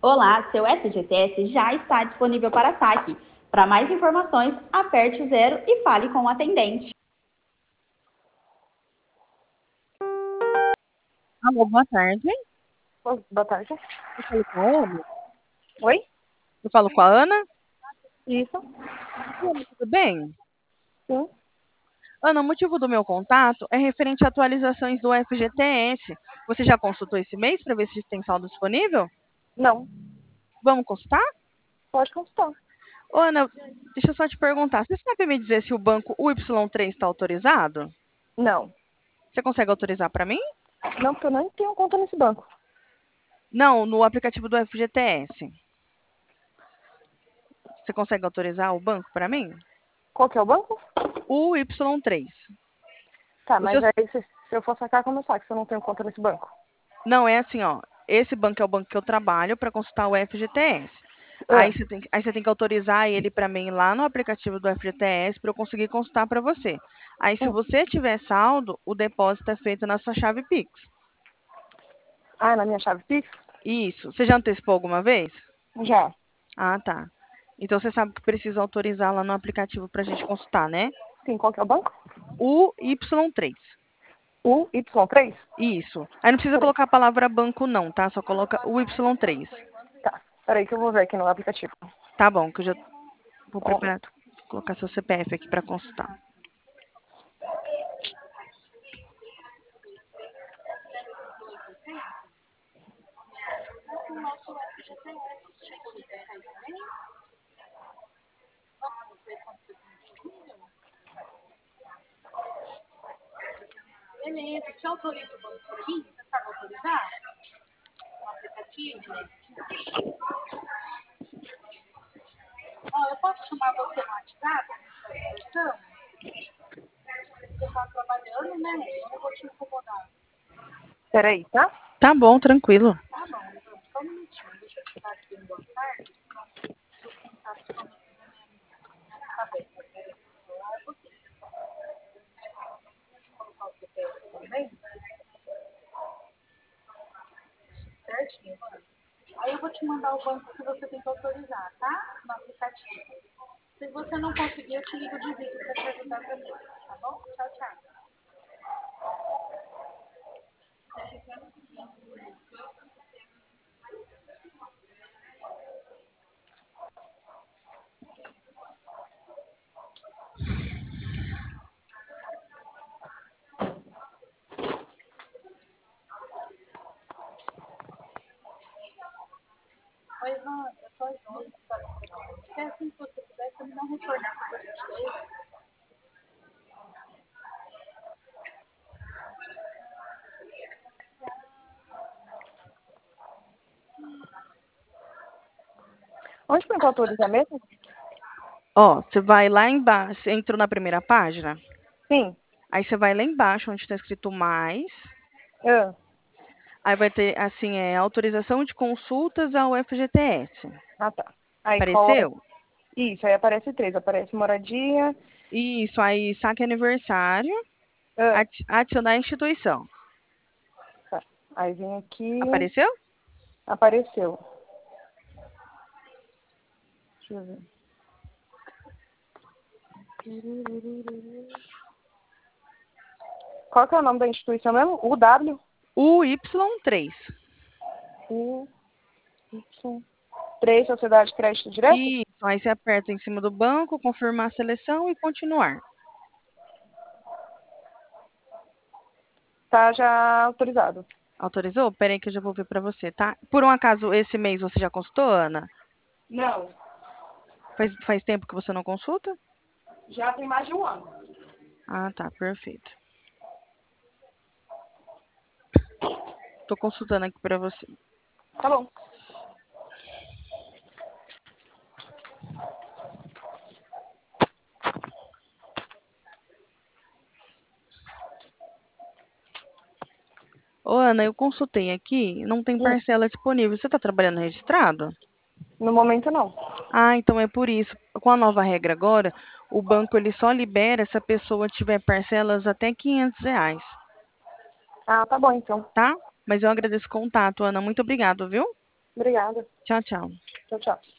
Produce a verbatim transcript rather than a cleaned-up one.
Olá, seu F G T S já está disponível para saque. Para mais informações, aperte o zero e fale com o atendente. Alô, boa tarde. Oi, boa tarde. Eu falo com a Ana? Oi? Eu falo com a Ana? Isso? Ana, tudo bem? Sim. Ana, o motivo do meu contato é referente a atualizações do F G T S. Você já consultou esse mês para ver se tem saldo disponível? Não. Vamos consultar? Pode consultar. Ô, Ana, deixa eu só te perguntar. Você sabe me dizer se o banco U Y três está autorizado? Não. Você consegue autorizar para mim? Não, porque eu nem tenho conta nesse banco. Não, no aplicativo do F G T S. Você consegue autorizar o banco para mim? Qual que é o banco? U Y três. Tá, O mas seu... aí se, se eu for sacar, como eu saco se eu não tenho conta nesse banco? Não, é assim, ó. Esse banco é o banco que eu trabalho para consultar o F G T S. Aí Ah, você tem, que- aí você tem que autorizar ele para mim lá no aplicativo do F G T S para eu conseguir consultar para você. Aí, se hum. você tiver saldo, o depósito é feito na sua chave Pix. Ah, na minha chave Pix? Isso. Você já antecipou alguma vez? Já. Ah, tá. Então você sabe que precisa autorizar lá no aplicativo para a gente consultar, né? Sim, qual que é o banco? U Y três. U Y três? Isso. Aí não precisa Peraí. colocar a palavra banco, não, tá? Só coloca U Y três. Tá. Peraí que eu vou ver aqui no aplicativo. Tá bom, que eu já vou Um preparar. momento. Vou colocar seu C P F aqui para consultar. Beleza, te autoriza o banco para mim? Você sabe autorizar? No aplicativo? Ó, eu posso chamar você no WhatsApp? A gente vai conversando? Você está trabalhando, né? Eu não vou te incomodar. Peraí, tá? Tá bom, tranquilo. Tá bom, então, só um minutinho. Deixa eu te dar aqui um boa tarde, senão seus contatos estão aqui na minha minha cabeça. Peraí, celular, você. Deixa eu colocar o C P F também. Certinho, mano. Aí eu vou te mandar o banco que você tem que autorizar, tá? No aplicativo. Se você não conseguir, eu te ligo de vídeo para te ajudar também, tá bom? Tchau, tchau. Oi, Ivan, eu tô joia, tá lembrando. Se assim que você puder, você me dá um retorno, por gentileza. Onde que eu autorizar mesmo? Ó, você vai lá embaixo, você entrou na primeira página, Sim. aí você vai lá embaixo onde está escrito mais, Ah, aí vai ter assim, é autorização de consultas ao F G T S. ah tá. Aí qual... Apareceu? Isso, aí aparece três. Aparece moradia. Isso, aí saque aniversário, Ah, adi- adicionar a instituição. tá. Aí vem aqui. Apareceu? Apareceu. Deixa eu ver. Qual que é o nome da instituição mesmo? U W? U Y três. U Y três, Sociedade de Crédito Direto? Isso, aí você aperta em cima do banco, confirmar a seleção e continuar. Tá já autorizado. Autorizou? Peraí que eu já vou ver pra você, tá? Por um acaso, esse mês você já consultou, Ana? Não, Faz, faz tempo que você não consulta? já tem mais de um ano. Ah, tá, perfeito. Tô consultando aqui pra você. Tá bom. Ô, Ana, eu consultei aqui, não tem Hum, parcela disponível. Você tá trabalhando registrado? no momento não. Ah, então é por isso. Com a nova regra agora, o banco ele só libera se a pessoa tiver parcelas até quinhentos reais, Ah, tá bom então. tá? Mas eu agradeço o contato, Ana. Muito obrigado, viu? Obrigada. Tchau, tchau. Tchau, tchau.